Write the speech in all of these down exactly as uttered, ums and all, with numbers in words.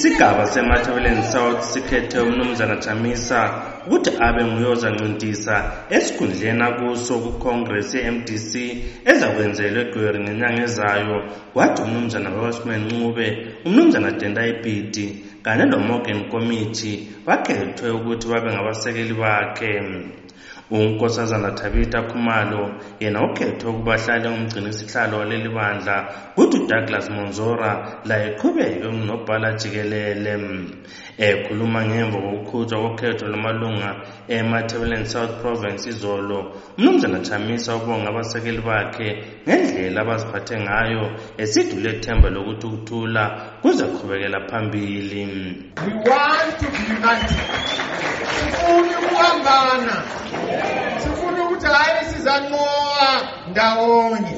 Isigaba seMatabeleland South sikhethe umnumzana Chamisa ukuthi abe nguyoza ncintisa esikhundleni kuso kuCongress ye-M D C ezakwenzelwa eGweru ngenyanga ezayo. Kwathi umnumzana Osman Ncube, umnumzana Tendai Biti kanye noMorgan Committee bakhethwe ukuthi babe ngabasekeli bakhe. Unkosazana Tabitha Khumalo yena ukhethwe ukuba ahlale umgcini isihlalo waleli bandla kuthi Douglas Monzora la eqhubeke ngunobhala jikelele. Ekhuluma ngemva kokukhutshwa kokhetho lamalunga eMatabeleland South Province izolo, umnumzana Chamisa ubonga abasekeli bakhe ngendlela abaziphathe ngayo esithi ulethemba lokuthi ukuthula kuzoqhubekela phambili. We want to be united. Sifuna ukubambana. Sifuna ukuthi hayi sizanqoba ndawonye.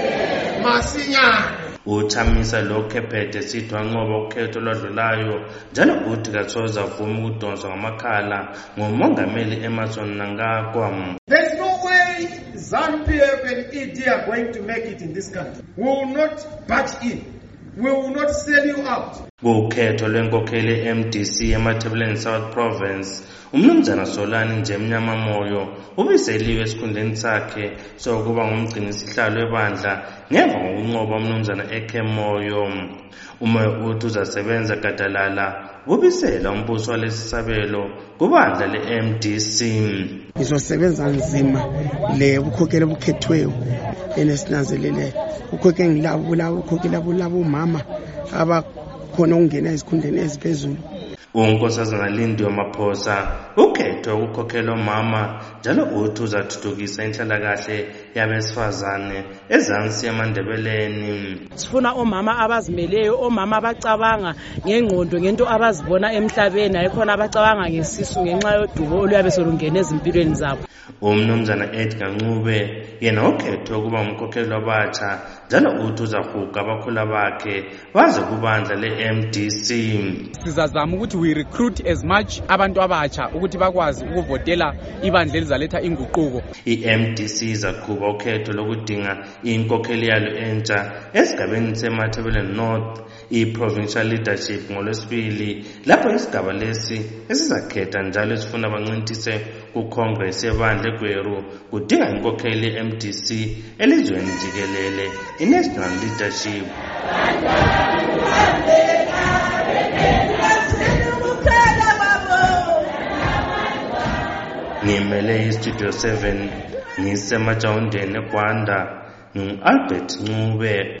Masinyane. Uchamisa lokhephethe sithi wanqoba ukhetho lwadlulayo njalo uthi kathoza vuma ukudonswa ngamakhala ngomongameli Emmerson Mnangagwa. There's no way ZANU-P F and E D are going to make it in this country. We will not budge in. We will not sell you out. Ukhetho lwenkokheli M D C eMatabeleland South Province, umnumzana Solani Njemnyama Moyo ubiseliwe esikhundleni sakhe sokuba ngumgcini isihlalo ebandla ngemva kokunqoba umnumzana Eke Moyo. Umoya uthi uzasebenza gadalala ubisela umbuso walesisabelo kubandla le-M D C. Ngizosebenza nzima le ukhokhela obukhethweyo enesinanzelele ukhokhela ngilabo labo ukhokhela labo mama abakhona ukungena ezikhundleni eziphezulu. Unkosazana Lindiwe Maphosa ukhetho ukukhokhela omama njalo uthi uzathuthukisa inhlalakahle yabesifazane ezansi eMandebeleni. Sifuna omama abazimeleyo, omama abacabanga ngengqondo ngento abazibona emhlabeni, ayikhona abacabanga ngesisu ngenxa yodubo oluyabe solungena ezimpilweni zabo. Umnumzana Edgar Ncube yena ukhetho ukuba umkhokheli wabatsha njalo uthi uzahuga abakhula bakhe baze kubandla le-M D C. Sizazama ukuthi we recruit as much abantu abatsha ukuthi bakwazi ukuvotela ibandla elizaletha inguquko. I-M D C izaqhuba ukhetho lokudinga inkokheli yalo entsha esigabeni seMatabeleland North i-provincial leadership ngolwesibili, lapho isigaba lesi esizakhetha njalo esifuna bancintise kuCongress yebandla eGweru kudinga inkokheli ye-M D C elizweni jikelele i-national leadership. Ngimele iStudio seven ngisemajawundeni eGwanda, ngingu-Albert Ncube.